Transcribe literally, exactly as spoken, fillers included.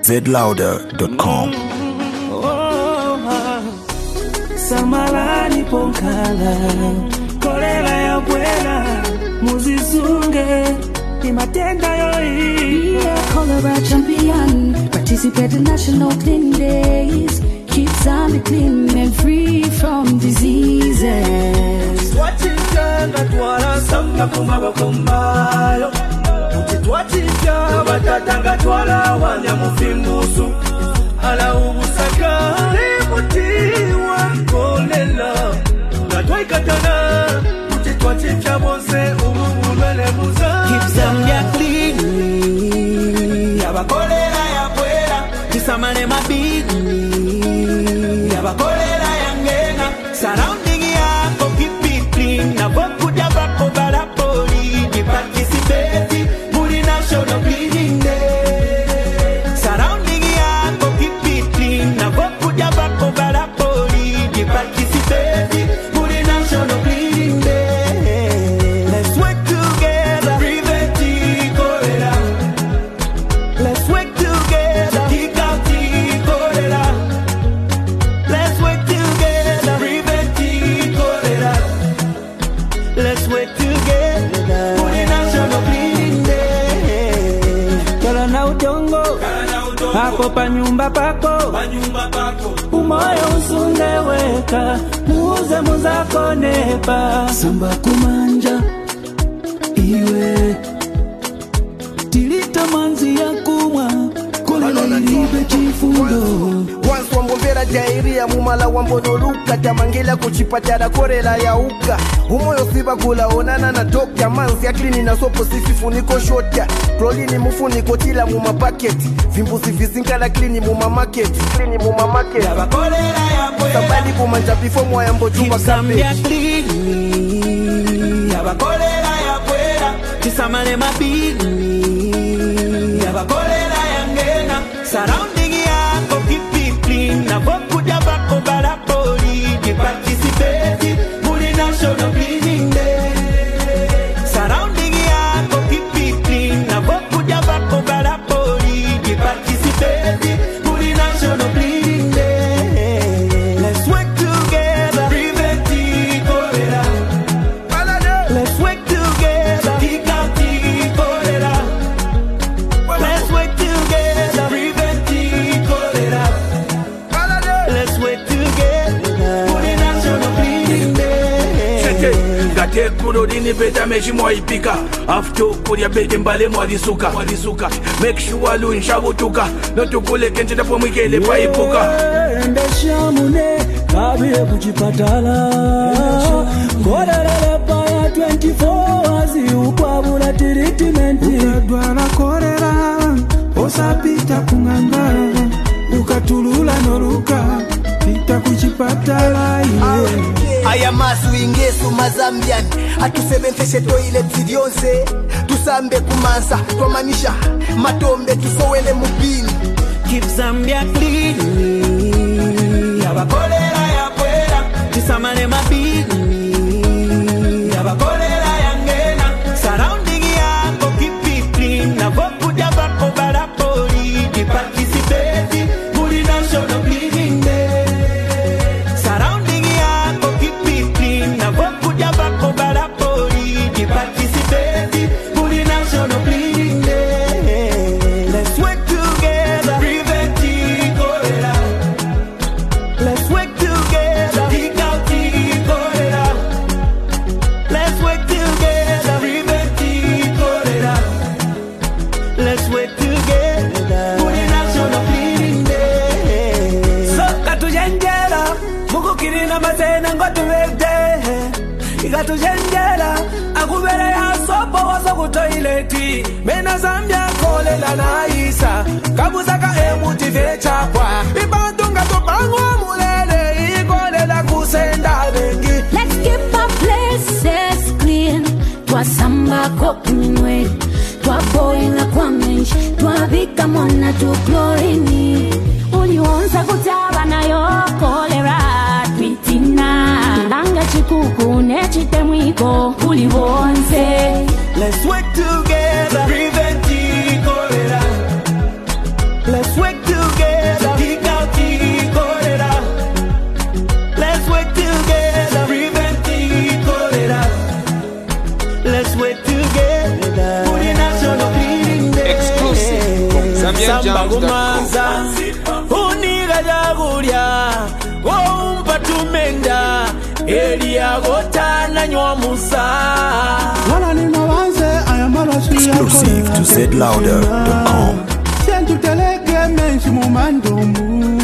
z louder dot com. Samalani ponkala kolera ya bwela muzisunge imatenda yoi. Be a cholera champion, participate in national clean days, keep Zambia clean and free from diseases. Twachitanga twala samba kumaba kumbayo, twachitanga batatanga twala wanya mufimbusu, ala ubusaka mutiwa kolela, natwaikatana twachitanga bose ubulele buza. Keep Zambia clean, yabakolera ya bwela, tisamane mabini, yabakolera ya ngena, surrounding yako keep it clean, na boku jabako barapoli, di participate, muri national cleaning day. Surrounding yako keep it clean, na boku jabako barapoli, di participate, muri national cleaning day. Let's work together, prevent the cholera. Let's work together, kick out the cholera. Let's work together, prevent the cholera. Let's work together, for the national cleaning day. Kala na udongo, hapo pa nyumba pako, umoyo usungeweka, muuze muzako nepa. Samba kumanja, iwe tilita manzi ya kumwa, kolera ilibe chifundo. Once wambombera jairia mumala wambonoluka, tamangela kuchipatara korela ya uka. Umoyo siba kula onana na dokya, manzi ya klini na sopo sififu niko shotya. Prolini mufuniko tila muma packet, vimbuzi vizingala klini muma market, klini muma market. Yabakolera ya bwela, sabali kumanja before mwa yambo chupa Zambia cabbage. clean, yabakolera ya bwela, tisamane mabini, yabakolera ya ngena, surrounding yako keep it clean, na boku jabako barapoli, di participate, muri national cleaning day. Surrounding yako keep it clean, na boku jabako barapoli, di participate, muri national cleaning day. Let's work together, prevent the cholera. Let's work together, kick out the cholera. Let's work together, prevent the cholera. Let's work together, for the national cleaning day. Gate kuro dini beta meshi mwaipika, after kuria bete mbale mwadisuka mwadisuka. Make sure lu nshabutuka, notukule kenchita po mwikele paipuka. Endesha mune kabie kuchipatala, korera lepa ya twenty-four hours ukwabula treatment. Ukadwala korera osapita kungangara, ukatulula noluka pita kuchipatala iye. Aya masu ingesu mazambian, atusemenseshe toilet zidionse, tusambe kumansa, twamanisha matombe tusowele mubini. Keep Zambia clean, yabakolera ya bwela, tisamane mabini, yabakolera ya ngena, surrounding yako keep it clean, na boku jabako barapoli, di participate, muri national cleaning day. Surrounding yako keep it clean, na boku jabako barapoli, di participate, muri national cleaning day. Let's work together, prevent the cholera. Let's work together, kick out the cholera. Let's work together, prevent the cholera. Let's work together, for the national cleaning day. So katujenjera, muku kirina masena ngotuvete. Ikatujenjera, akubere ya sopo waso kutoileti. Mena Zambia kolela na isa, kabusaka emuti vechapwa. Ibantunga tupangwa mulele, ikolela kusenda bengi. Let's keep our places clean. Twasamba kopinwe, twaboila kwa mensh, twabika mona tu klorini. Unyonsa kutaba na yo kolera twitina. Langa chikuku nechite mwiko ulibonse. Let's work together, prevent the cholera. Let's work together. Kick out the cholera. Let's work together. Prevent the cholera. Let's work together. For the national cleaning day. Exclusive from Zambia Jams dot com. Uniga jagulia. Wompa tumenda. Elia gotana nywa musa. Exclusive to zed louder dot com. Send to telege menshi mumandumu.